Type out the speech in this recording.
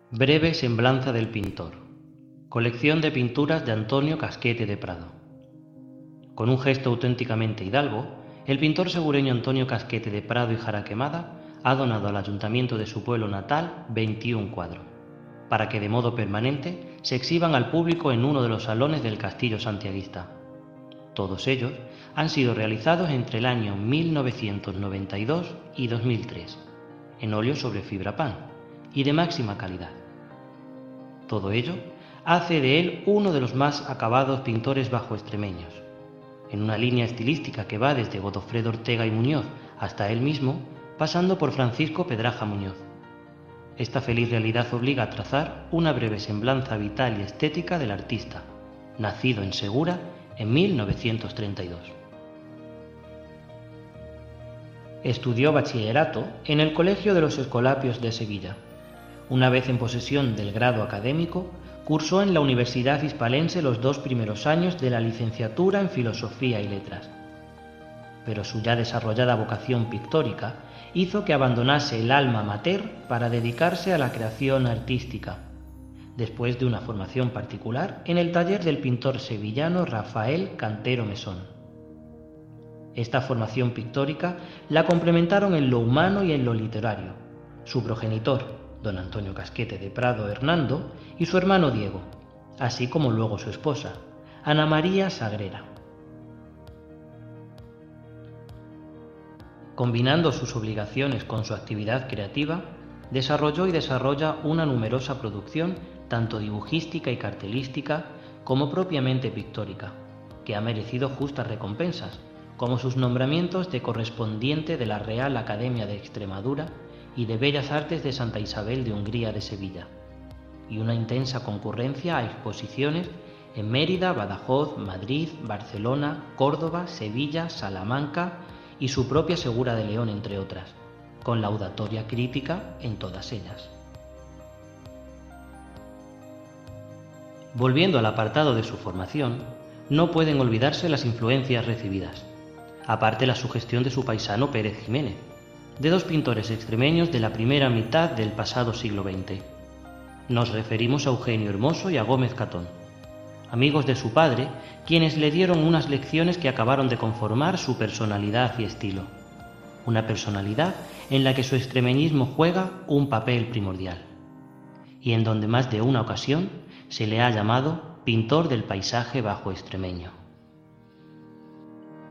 Breve semblanza del pintor. Colección de pinturas de Antonio Casquete de Prado. Con un gesto auténticamente hidalgo, el pintor segureño Antonio Casquete de Prado y Jaraquemada ha donado al ayuntamiento de su pueblo natal 21 cuadros, para que de modo permanente se exhiban al público en uno de los salones del Castillo Santiaguista. Todos ellos han sido realizados entre el año 1992 y 2003, en óleo sobre fibra pan y de máxima calidad. Todo ello hace de él uno de los más acabados pintores bajoextremeños, en una línea estilística que va desde Godofredo Ortega y Muñoz hasta él mismo, pasando por Francisco Pedraja Muñoz. Esta feliz realidad obliga a trazar una breve semblanza vital y estética del artista, nacido en Segura en 1932. Estudió bachillerato en el Colegio de los Escolapios de Sevilla. Una vez en posesión del grado académico, cursó en la Universidad Hispalense los 2 primeros años de la licenciatura en Filosofía y Letras. Pero su ya desarrollada vocación pictórica hizo que abandonase el alma mater para dedicarse a la creación artística, después de una formación particular en el taller del pintor sevillano Rafael Cantero Mesón. Esta formación pictórica la complementaron en lo humano y en lo literario, su progenitor, don Antonio Casquete de Prado Hernando, y su hermano Diego, así como luego su esposa, Ana María Sagrera. Combinando sus obligaciones con su actividad creativa, desarrolló y desarrolla una numerosa producción tanto dibujística y cartelística como propiamente pictórica, que ha merecido justas recompensas, como sus nombramientos de correspondiente de la Real Academia de Extremadura y de Bellas Artes de Santa Isabel de Hungría de Sevilla, y una intensa concurrencia a exposiciones en Mérida, Badajoz, Madrid, Barcelona, Córdoba, Sevilla, Salamanca y su propia Segura de León, entre otras, con laudatoria crítica en todas ellas. Volviendo al apartado de su formación, no pueden olvidarse las influencias recibidas, aparte la sugestión de su paisano Pérez Jiménez, de 2 pintores extremeños de la primera mitad del pasado siglo XX. Nos referimos a Eugenio Hermoso y a Gómez Catón, amigos de su padre, quienes le dieron unas lecciones que acabaron de conformar su personalidad y estilo. Una personalidad en la que su extremeñismo juega un papel primordial, y en donde más de una ocasión se le ha llamado pintor del paisaje bajo extremeño.